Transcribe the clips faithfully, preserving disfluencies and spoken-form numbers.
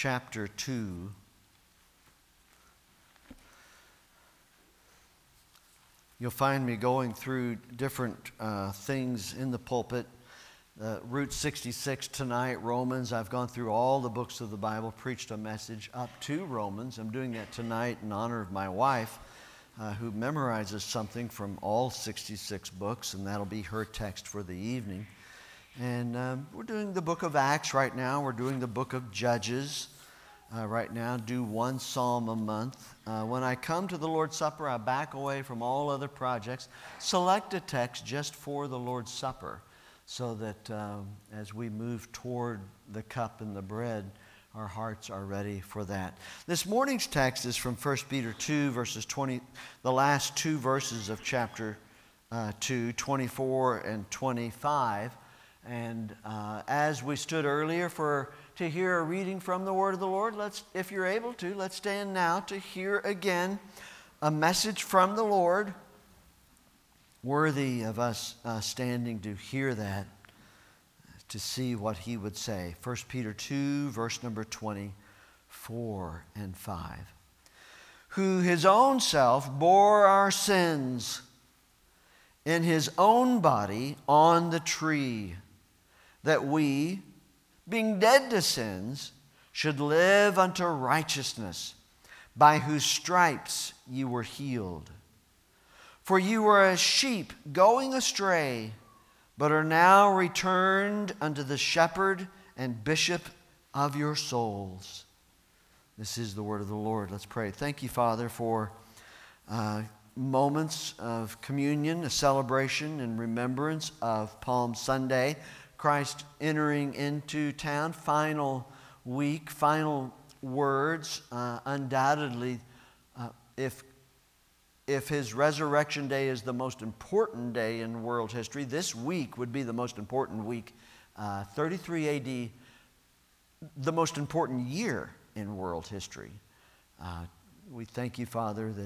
chapter two. You'll find me going through different uh, things in the pulpit. Uh, Route sixty-six tonight, Romans. I've gone through all the books of the Bible, preached a message up to Romans. I'm doing that tonight in honor of my wife, uh, who memorizes something from all sixty-six books, and that'll be her text for the evening. And um, we're doing the book of Acts right now. We're doing the book of Judges uh, right now. Do one psalm a month. Uh, when I come to the Lord's Supper, I back away from all other projects, select a text just for the Lord's Supper, so that um, as we move toward the cup and the bread, our hearts are ready for that. This morning's text is from First Peter two, verses twenty, the last two verses of chapter uh, two, twenty-four and twenty-five. And uh, as we stood earlier for to hear a reading from the Word of the Lord, let's, if you're able to, let's stand now to hear again a message from the Lord, worthy of us uh, standing to hear that, to see what He would say. First Peter two, verse number twenty-four and five. Who His own self bore our sins in His own body on the tree, that we, being dead to sins, should live unto righteousness, by whose stripes you were healed. For you were as sheep going astray, but are now returned unto the shepherd and bishop of your souls. This is the word of the Lord. Let's pray. Thank you, Father, for uh, moments of communion, a celebration and remembrance of Palm Sunday, Christ entering into town, final week, final words. Uh, undoubtedly, uh, if If His resurrection day is the most important day in world history, this week would be the most important week, uh, thirty-three A D, the most important year in world history. Uh, we thank you, Father, that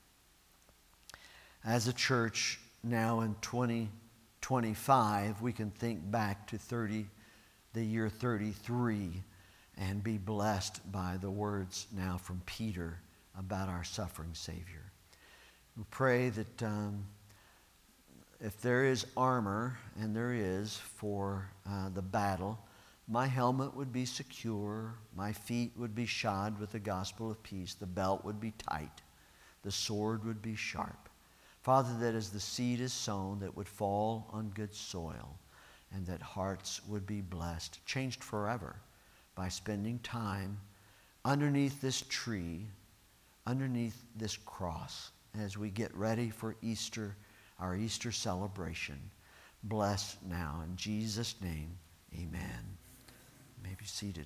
as a church now in twenty twenty-five, we can think back to thirty, the year thirty-three, and be blessed by the words now from Peter about our suffering Savior. We pray that um, if there is armor, and there is for uh, the battle, my helmet would be secure, my feet would be shod with the gospel of peace, the belt would be tight, the sword would be sharp. Father, that as the seed is sown, that would fall on good soil, and that hearts would be blessed, changed forever by spending time underneath this tree, underneath this cross, as we get ready for Easter, our Easter celebration. Bless now. In Jesus' name, amen. You may be seated.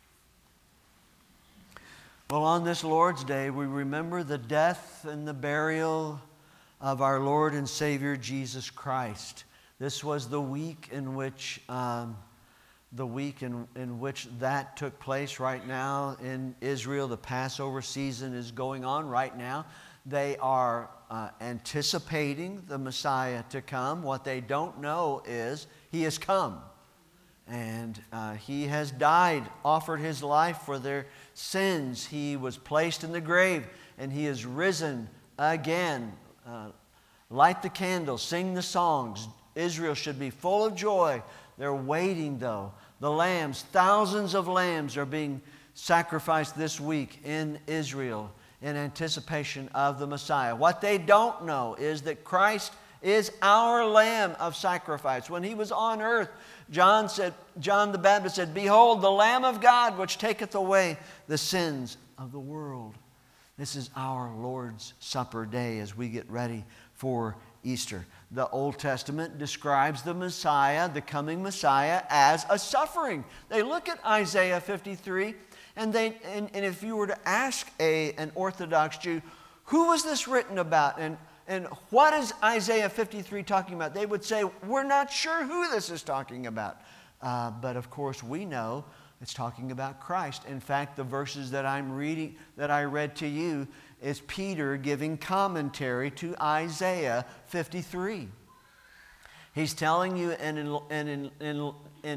Well, on this Lord's Day, we remember the death and the burial of our Lord and Savior Jesus Christ. This was the week in which um, the week in, in which that took place. Right now in Israel, the Passover season is going on right now. They are uh, anticipating the Messiah to come. What they don't know is He has come. And uh, He has died, offered His life for their sins. He was placed in the grave, and He is risen again. Uh, light the candles, sing the songs. Israel should be full of joy. They're waiting, though. The lambs, thousands of lambs are being sacrificed this week in Israel in anticipation of the Messiah. What they don't know is that Christ is our Lamb of sacrifice. When He was on earth, John said, John the Baptist said, "Behold, the Lamb of God, which taketh away the sins of the world." This is our Lord's Supper day as we get ready for Easter. The Old Testament describes the Messiah, the coming Messiah, as a suffering. They look at Isaiah fifty-three, and they and, and if you were to ask a, an Orthodox Jew, who was this written about, and, and what is Isaiah fifty-three talking about? They would say, we're not sure who this is talking about. Uh, but of course we know it's talking about Christ. In fact, the verses that I'm reading, that I read to you, is Peter giving commentary to Isaiah fifty-three. He's telling you in, in, in, in, in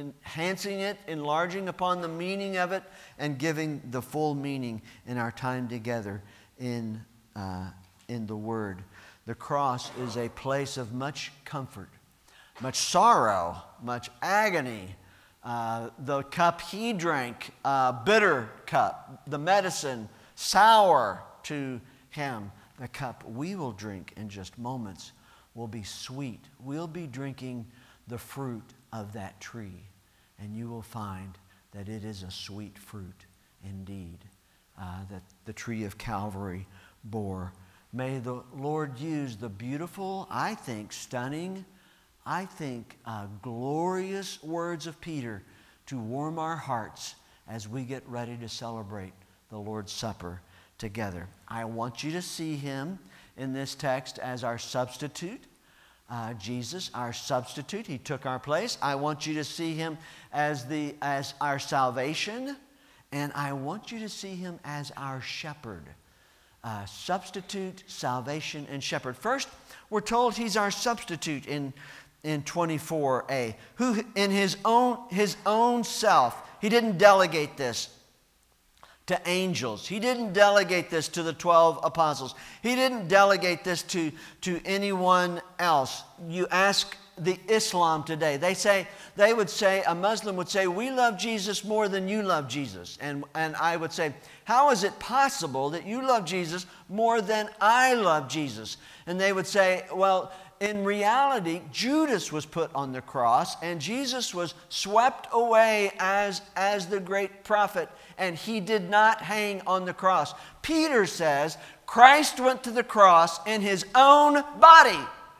enhancing it, enlarging upon the meaning of it, and giving the full meaning in our time together in, uh, in the Word. The cross is a place of much comfort, much sorrow, much agony. Uh, the cup he drank, uh, bitter cup, the medicine, sour to him. The cup we will drink in just moments will be sweet. We'll be drinking the fruit of that tree, and you will find that it is a sweet fruit indeed, uh, that the tree of Calvary bore. May the Lord use the beautiful, I think, stunning, I think, uh, glorious words of Peter to warm our hearts as we get ready to celebrate the Lord's Supper together. I want you to see him in this text as our substitute. Uh, Jesus, our substitute. He took our place. I want you to see him as, the, as our salvation. And I want you to see him as our shepherd. Uh, substitute, salvation, and shepherd. First, we're told he's our substitute in, in twenty-four a. Who in his own, his own self, he didn't delegate this to angels. He didn't delegate this to the twelve apostles. He didn't delegate this to, to anyone else. You ask the Islam today, they say, they would say, a Muslim would say, we love Jesus more than you love Jesus. And, and I would say, how is it possible that you love Jesus more than I love Jesus? And they would say, well, in reality, Judas was put on the cross, and Jesus was swept away as, as the great prophet, and he did not hang on the cross. Peter says, Christ went to the cross in his own body.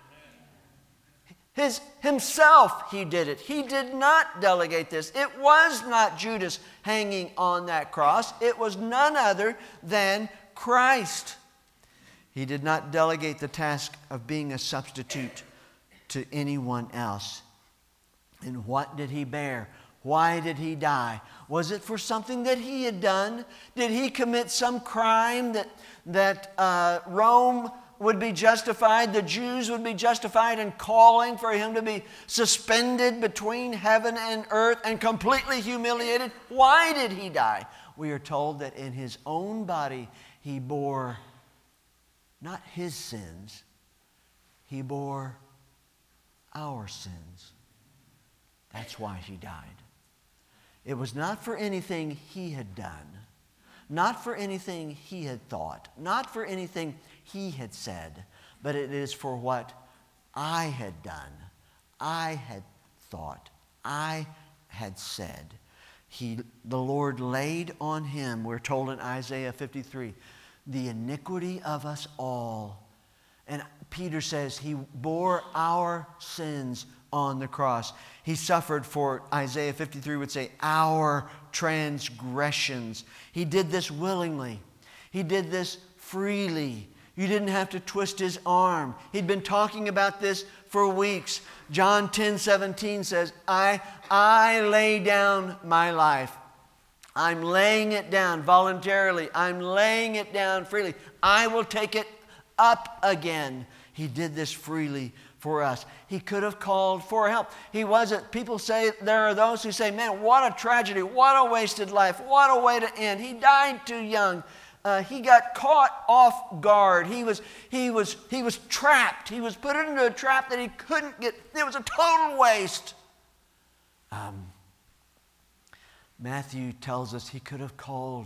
His, himself he did it. He did not delegate this. It was not Judas hanging on that cross. It was none other than Christ. He did not delegate the task of being a substitute to anyone else. And what did he bear? Why did he die? Was it for something that he had done? Did he commit some crime that, that uh, Rome would be justified, the Jews would be justified in calling for him to be suspended between heaven and earth and completely humiliated? Why did he die? We are told that in his own body he bore not his sins, he bore our sins. That's why he died. It was not for anything he had done, not for anything he had thought, not for anything he had said, but it is for what I had done, I had thought, I had said. He, the Lord laid on him, we're told in Isaiah fifty-three, the iniquity of us all. And Peter says he bore our sins on the cross. He suffered for, Isaiah fifty-three would say, our transgressions. He did this willingly. He did this freely. You didn't have to twist his arm. He'd been talking about this for weeks. John ten seventeen says, I, I lay down my life. I'm laying it down voluntarily. I'm laying it down freely. I will take it up again. He did this freely for us. He could have called for help. He wasn't. People say, there are those who say, man, what a tragedy. What a wasted life. What a way to end. He died too young. Uh, he got caught off guard. He was, he, was, he was trapped. He was put into a trap that he couldn't get. It was a total waste. Um, Matthew tells us he could have called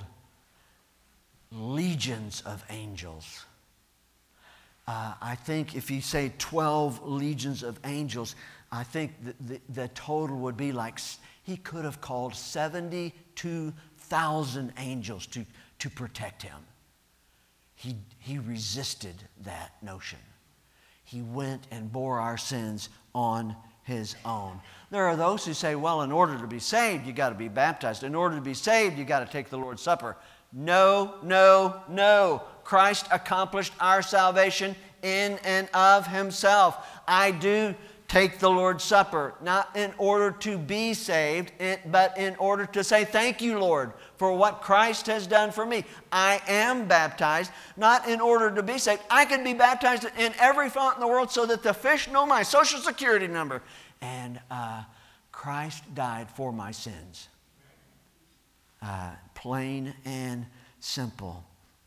legions of angels. Uh, I think if you say twelve legions of angels, I think the, the, the total would be like, he could have called seventy-two thousand angels to, to protect him. He, he resisted that notion. He went and bore our sins on his own. There are those who say, well, in order to be saved, you got to be baptized. In order to be saved, you got to take the Lord's Supper. No, no, no. Christ accomplished our salvation in and of himself. I do take the Lord's Supper, not in order to be saved, but in order to say, thank you, Lord, for what Christ has done for me. I am baptized, not in order to be saved. I can be baptized in every font in the world so that the fish know my social security number. And uh, Christ died for my sins. Uh, plain and simple.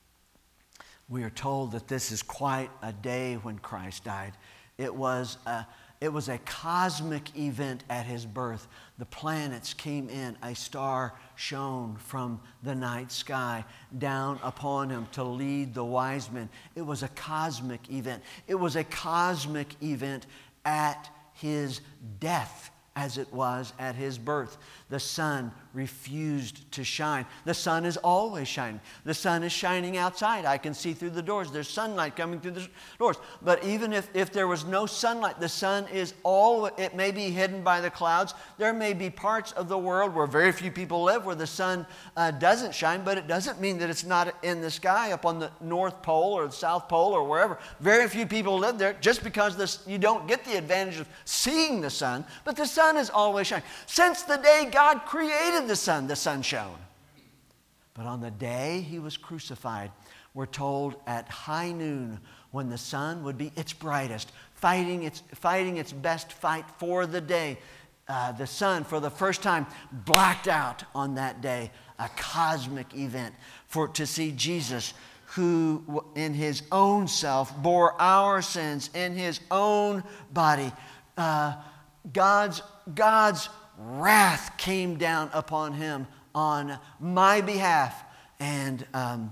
We are told that this is quite a day when Christ died. It was a, it was a cosmic event at his birth. The planets came in. A star shone from the night sky down upon him to lead the wise men. It was a cosmic event. It was a cosmic event at his death, as it was at his birth. The sun refused to shine. The sun is always shining. The sun is shining outside. I can see through the doors. There's sunlight coming through the doors. But even if, if there was no sunlight, the sun is all, it may be hidden by the clouds. There may be parts of the world where very few people live where the sun uh, doesn't shine, but it doesn't mean that it's not in the sky up on the North Pole or the South Pole or wherever. Very few people live there just because this, you don't get the advantage of seeing the sun, but the sun is always shining. Since the day God created the sun, the sun shone. But on the day he was crucified, we're told at high noon, when the sun would be its brightest, fighting its, fighting its best fight for the day, uh, the sun for the first time blacked out on that day, a cosmic event for to see Jesus, who in his own self bore our sins in his own body. Uh, God's, God's wrath came down upon him on my behalf. And um,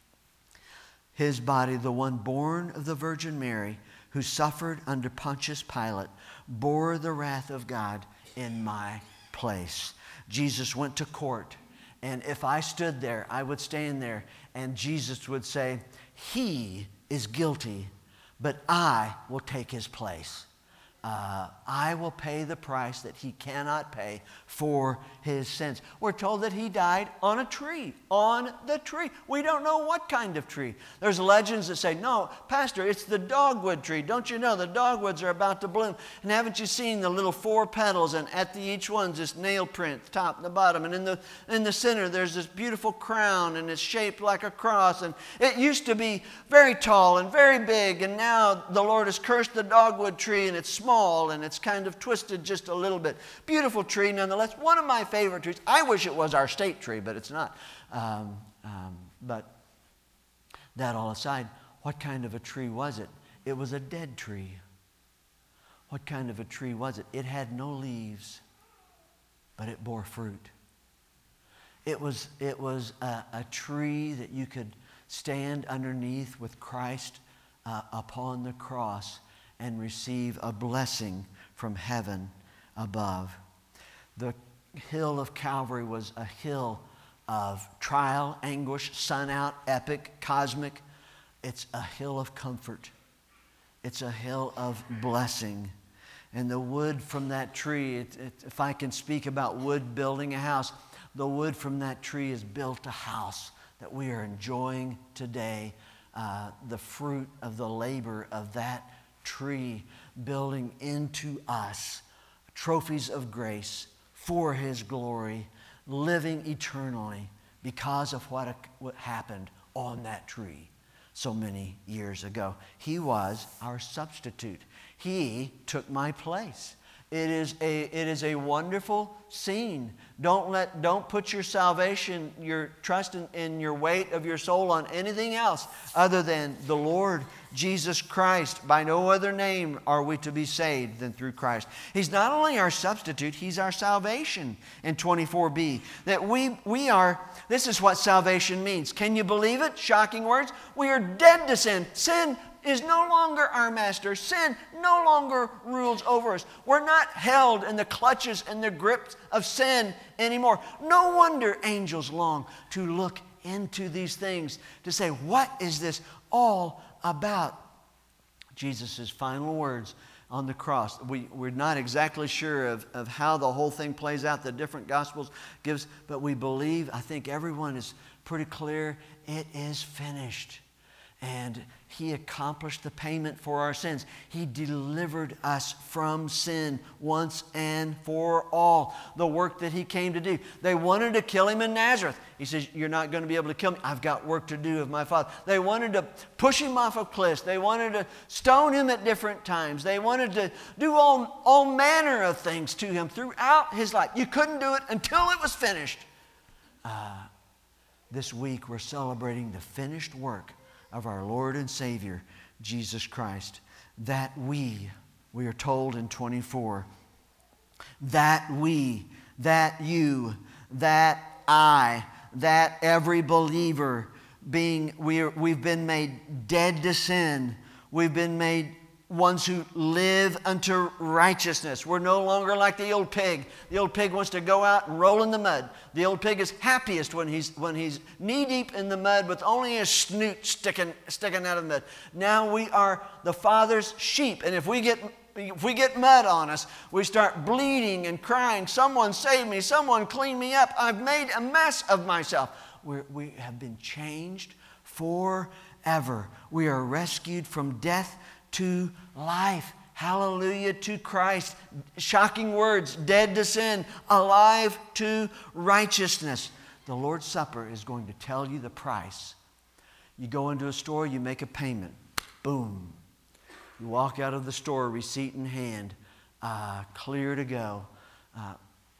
his body, the one born of the Virgin Mary, who suffered under Pontius Pilate, bore the wrath of God in my place. Jesus went to court. And if I stood there, I would stand there, and Jesus would say, he is guilty, but I will take his place. Uh, I will pay the price that he cannot pay for his sins. We're told that he died on a tree, on the tree. We don't know what kind of tree. There's legends that say, no, Pastor, it's the dogwood tree. Don't you know the dogwoods are about to bloom? And haven't you seen the little four petals, and at the each one's this nail print, the top and the bottom, and in the, in the center there's this beautiful crown, and it's shaped like a cross. And it used to be very tall and very big, and now the Lord has cursed the dogwood tree, and it's small. And it's kind of twisted just a little bit. Beautiful tree nonetheless. One of my favorite trees. I wish it was our state tree, but it's not. Um, um, but that all aside, what kind of a tree was it? It was a dead tree. What kind of a tree was it? It had no leaves, but it bore fruit. It was, it was a, a tree that you could stand underneath with Christ uh, upon the cross and receive a blessing from heaven above. The hill of Calvary was a hill of trial, anguish, sun out, epic, cosmic. It's a hill of comfort. It's a hill of blessing. And the wood from that tree, it, it, if I can speak about wood building a house, the wood from that tree has built a house that we are enjoying today. Uh, the fruit of the labor of that tree building into us trophies of grace for his glory, living eternally because of what, what happened on that tree so many years ago. He was our substitute. He took my place. It is a, it is a wonderful scene. Don't let, don't put your salvation, your trust in, in your weight of your soul on anything else other than the Lord Jesus Christ. By no other name are we to be saved than through Christ. He's not only our substitute, he's our salvation in twenty-four b. That we, we are, this is what salvation means. Can you believe it? Shocking words. We are dead to sin. Sin is no longer our master. Sin no longer rules over us. We're not held in the clutches and the grips of sin anymore. No wonder angels long to look into these things to say, what is this all about? Jesus' final words on the cross. We, we're not exactly sure of, of how the whole thing plays out, the different Gospels gives, but we believe, I think everyone is pretty clear, it is finished. And He accomplished the payment for our sins. He delivered us from sin once and for all. The work that He came to do. They wanted to kill Him in Nazareth. He says, you're not going to be able to kill me. I've got work to do of my Father. They wanted to push Him off of cliffs. They wanted to stone Him at different times. They wanted to do all, all manner of things to Him throughout His life. You couldn't do it until it was finished. Uh, this week we're celebrating the finished work of our Lord and Savior, Jesus Christ, that we, we are told in twenty-four, that we, that you, that I, that every believer, being, we are, we've been made dead to sin. We've been made ones who live unto righteousness. We're no longer like the old pig. The old pig wants to go out and roll in the mud. The old pig is happiest when he's when he's knee-deep in the mud with only his snoot sticking sticking out of the mud. Now we are the Father's sheep, and if we get if we get mud on us, we start bleeding and crying, someone save me, someone clean me up. I've made a mess of myself. We're, we have been changed forever. We are rescued from death to life. Hallelujah to Christ. Shocking words. Dead to sin, alive to righteousness. The Lord's Supper is going to tell you the price. You go into a store, you make a payment. Boom. You walk out of the store, receipt in hand, uh, clear to go. Uh,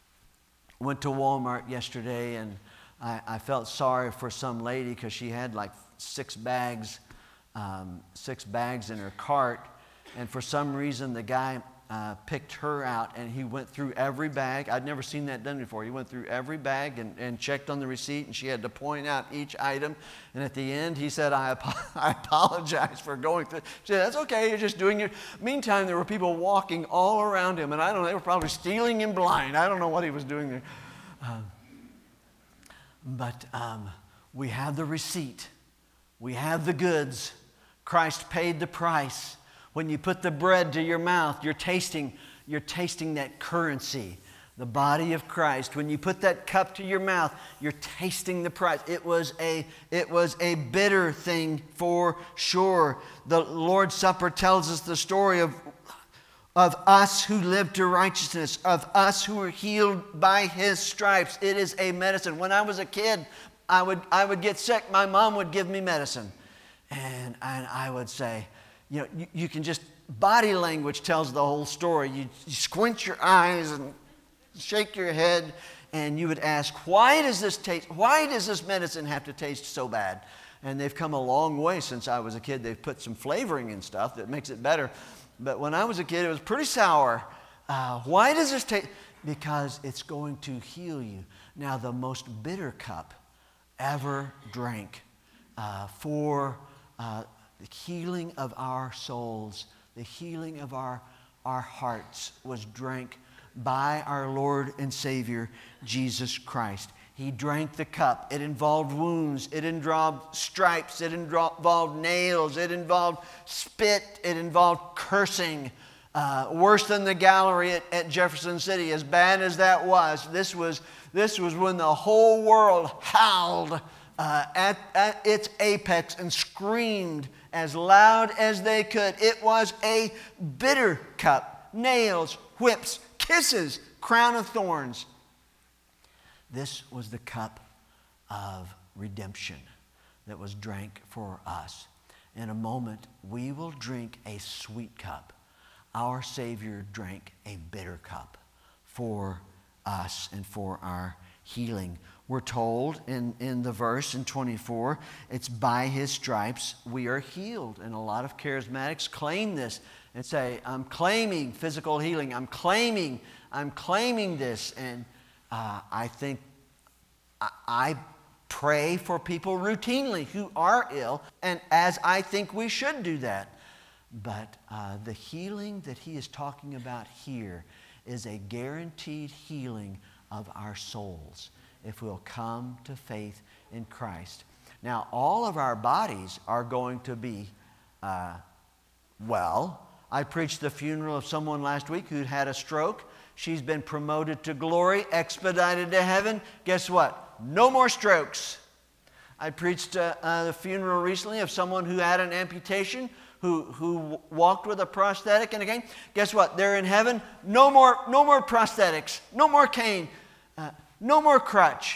went to Walmart yesterday, and I, I felt sorry for some lady because she had like six bags Um, six bags in her cart, and for some reason the guy uh, picked her out, and he went through every bag. I'd never seen that done before. He went through every bag and, and checked on the receipt, and she had to point out each item, and at the end he said, I, ap- I apologize for going through. She said, that's okay, you're just doing your... Meantime, there were people walking all around him, and I don't know, they were probably stealing him blind. I don't know what he was doing there. Um, but um, we have the receipt. We have the goods. Christ paid the price. When you put the bread to your mouth, you're tasting, you're tasting that currency, the body of Christ. When you put that cup to your mouth, you're tasting the price. It was a, it was a bitter thing for sure. The Lord's Supper tells us the story of, of us who live to righteousness, of us who are healed by His stripes. It is a medicine. When I was a kid, I would, I would get sick. My mom would give me medicine. And, and I would say, you know, you, you can just, body language tells the whole story. You, you squint your eyes and shake your head, and you would ask, why does this taste, why does this medicine have to taste so bad? And they've come a long way since I was a kid. They've put some flavoring in stuff that makes it better. But when I was a kid, it was pretty sour. Uh, why does this taste? Because it's going to heal you. Now, the most bitter cup ever drank uh, for Uh, the healing of our souls, the healing of our, our hearts was drank by our Lord and Savior, Jesus Christ. He drank the cup. It involved wounds. It involved stripes. It involved nails. It involved spit. It involved cursing. Uh, worse than the gallery at, at Jefferson City. As bad as that was, this was, this was when the whole world howled Uh, at, at its apex and screamed as loud as they could. It was a bitter cup. Nails, whips, kisses, crown of thorns. This was the cup of redemption that was drank for us. In a moment, we will drink a sweet cup. Our Savior drank a bitter cup for us and for our healing. We're told in, in the verse in twenty-four, it's by His stripes we are healed. And a lot of charismatics claim this and say, I'm claiming physical healing. I'm claiming, I'm claiming this. And uh, I think I, I pray for people routinely who are ill, and as I think we should do that. But uh, the healing that he is talking about here is a guaranteed healing of our souls if we'll come to faith in Christ. Now, all of our bodies are going to be uh, well. I preached the funeral of someone last week who'd had a stroke. She's been promoted to glory, expedited to heaven. Guess what? No more strokes. I preached uh, uh, the funeral recently of someone who had an amputation, who, who walked with a prosthetic. And again, guess what? They're in heaven. No more, no more prosthetics. No more cane. Uh, no more crutch.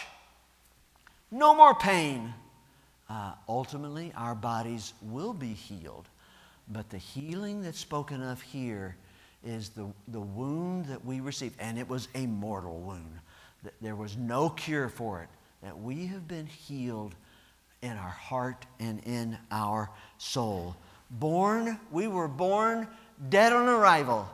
No more pain. Uh, ultimately, our bodies will be healed. But the healing that's spoken of here is the, the wound that we received. And it was a mortal wound. There was no cure for it. That we have been healed in our heart and in our soul. Born, we were born dead on arrival,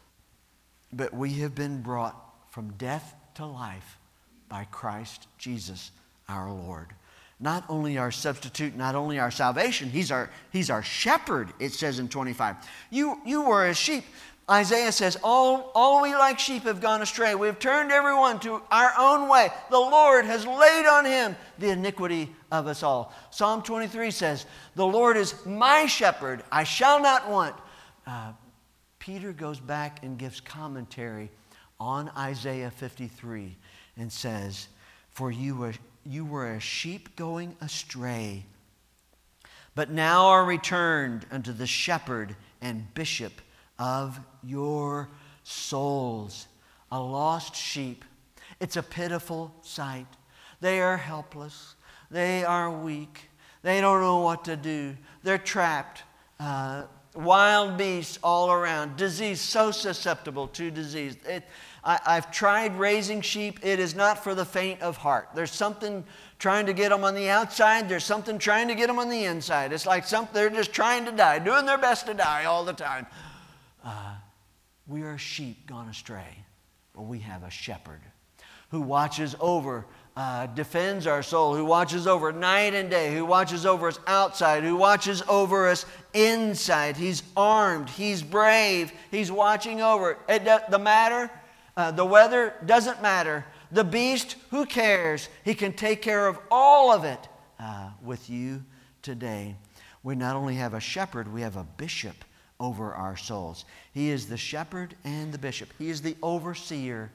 but we have been brought from death to life by Christ Jesus our Lord. Not only our substitute, not only our salvation, He's our, he's our shepherd, it says in twenty-five. You, you were as sheep. Isaiah says, all, all we like sheep have gone astray. We have turned everyone to our own way. The Lord has laid on Him the iniquity of us all. Psalm twenty-three says, the Lord is my shepherd. I shall not want. Uh, Peter goes back and gives commentary on Isaiah fifty-three and says, for you were, you were a sheep going astray, but now are returned unto the shepherd and bishop of your souls. A lost sheep. It's a pitiful sight. They are helpless. They are weak. They don't know what to do. They're trapped. Uh, wild beasts all around. Disease, so susceptible to disease. It, I, I've tried raising sheep. It is not for the faint of heart. There's something trying to get them on the outside. There's something trying to get them on the inside. It's like some, they're just trying to die, doing their best to die all the time. Uh, we are sheep gone astray, but we have a shepherd who watches over, uh, defends our soul, who watches over night and day, who watches over us outside, who watches over us inside. He's armed, He's brave, He's watching over. It does, the matter, uh, the weather doesn't matter. The beast, who cares? He can take care of all of it uh, with you today. We not only have a shepherd, we have a bishop over our souls. He is the shepherd and the bishop. He is the overseer.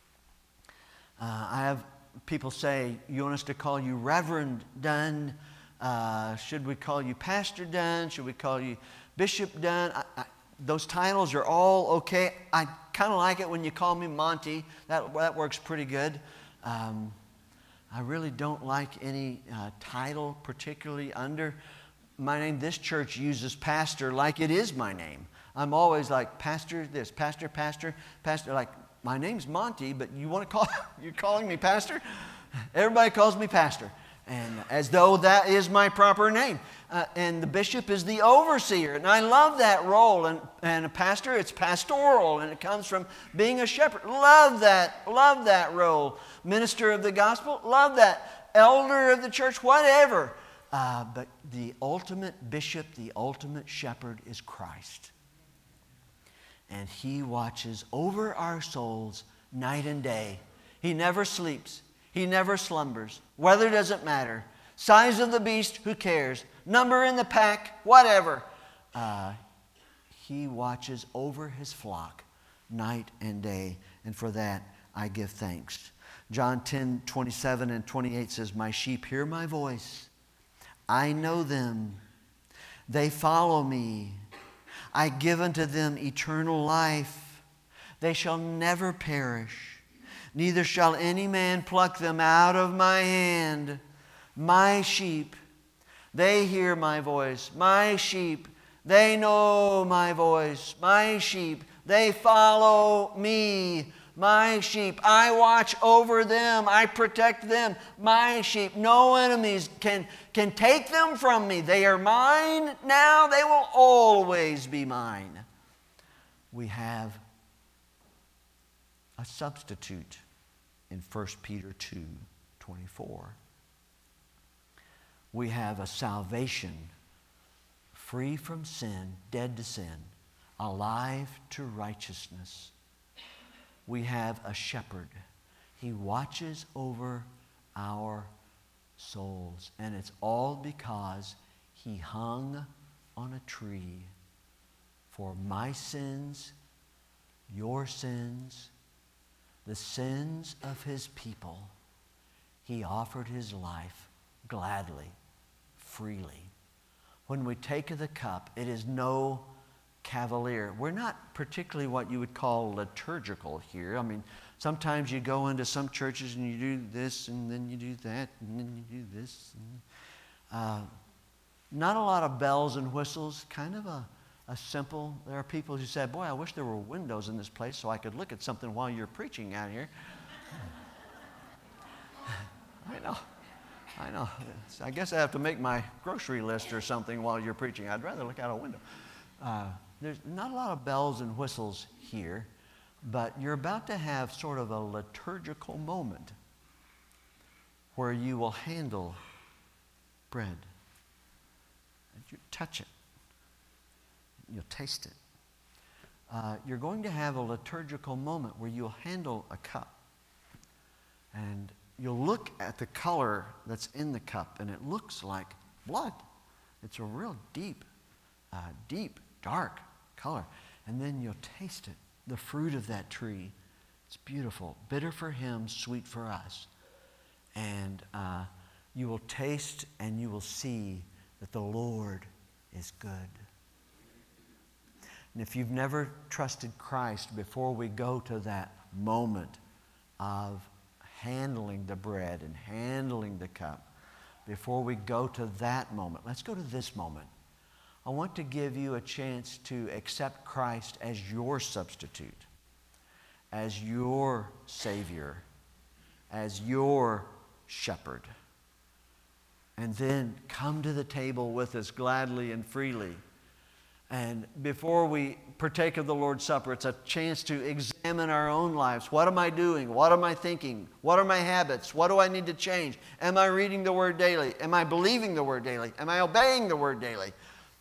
Uh, I have people say, you want us to call you Reverend Dunn? Uh, should we call you Pastor Dunn? Should we call you Bishop Dunn? I, I, those titles are all okay. I kind of like it when you call me Monty. That, that works pretty good. Um, I really don't like any uh, title particularly under my name. This church uses pastor like it is my name. I'm always like, pastor this, pastor, pastor, pastor. Like, my name's Monty, but you want to call, you're calling me pastor? Everybody calls me pastor. And as though that is my proper name. Uh, and the bishop is the overseer. And I love that role. And, and a pastor, it's pastoral. And it comes from being a shepherd. Love that, love that role. Minister of the gospel, love that. Elder of the church, whatever. Uh, but the ultimate bishop, the ultimate shepherd is Christ. And He watches over our souls night and day. He never sleeps. He never slumbers. Weather doesn't matter. Size of the beast, who cares? Number in the pack, whatever. Uh, he watches over His flock night and day. And for that, I give thanks. John ten, twenty-seven and twenty-eight says, my sheep hear my voice. I know them. They follow me. I give unto them eternal life. They shall never perish. Neither shall any man pluck them out of my hand. My sheep, they hear my voice. My sheep, they know my voice. My sheep, they follow me. My sheep, I watch over them. I protect them. My sheep, no enemies can, can take them from me. They are mine now. They will always be mine. We have a substitute in First Peter two twenty-four. We have a salvation free from sin, dead to sin, alive to righteousness. We have a shepherd. He watches over our souls. And it's all because He hung on a tree for my sins, your sins, the sins of His people. He offered His life gladly, freely. When we take of the cup, it is no cavalier. We're not particularly what you would call liturgical here. I mean, sometimes you go into some churches and you do this, and then you do that, and then you do this. And, uh, not a lot of bells and whistles, kind of a, a simple. There are people who say, boy, I wish there were windows in this place so I could look at something while you're preaching out here. I know. I know. I guess I have to make my grocery list or something while you're preaching. I'd rather look out a window. Uh, there's not a lot of bells and whistles here, but you're about to have sort of a liturgical moment where you will handle bread. And you touch it. You'll taste it. Uh, you're going to have a liturgical moment where you'll handle a cup. And you'll look at the color that's in the cup, and it looks like blood. It's a real deep, uh, deep, dark color. And then you'll taste it, the fruit of that tree. It's beautiful. Bitter for him, sweet for us. And uh, you will taste and you will see that the Lord is good. And if you've never trusted Christ, before we go to that moment of handling the bread and handling the cup, before we go to that moment, let's go to this moment. I want to give you a chance to accept Christ as your substitute, as your Savior, as your shepherd. And then come to the table with us gladly and freely. And before we partake of the Lord's Supper, it's a chance to examine our own lives. What am I doing? What am I thinking? What are my habits? What do I need to change? Am I reading the Word daily? Am I believing the Word daily? Am I obeying the Word daily?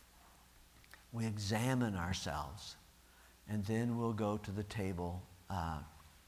We examine ourselves, and then we'll go to the table uh,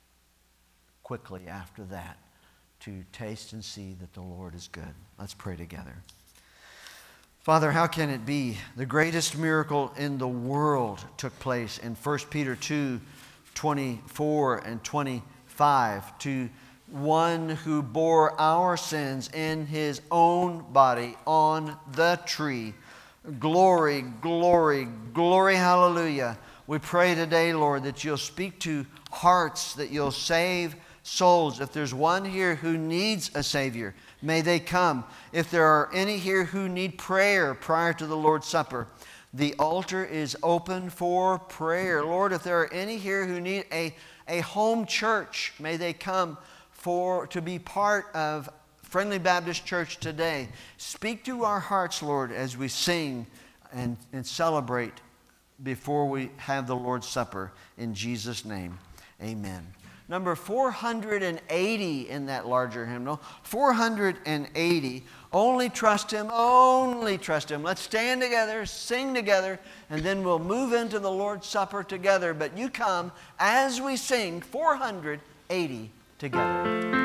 quickly after that to taste and see that the Lord is good. Let's pray together. Father, how can it be? The greatest miracle in the world took place in First Peter two, twenty-four and twenty-five. To one who bore our sins in his own body on the tree. Glory, glory, glory, hallelujah. We pray today, Lord, that you'll speak to hearts, that you'll save souls. If there's one here who needs a Savior, may they come. If there are any here who need prayer prior to the Lord's Supper, the altar is open for prayer. Lord, if there are any here who need a, a home church, may they come for to be part of Friendly Baptist Church today. Speak to our hearts, Lord, as we sing and, and celebrate before we have the Lord's Supper. In Jesus' name, amen. Number four hundred eighty in that larger hymnal. four hundred eighty. Only trust Him, only trust Him. Let's stand together, sing together, and then we'll move into the Lord's Supper together. But you come as we sing four hundred eighty together.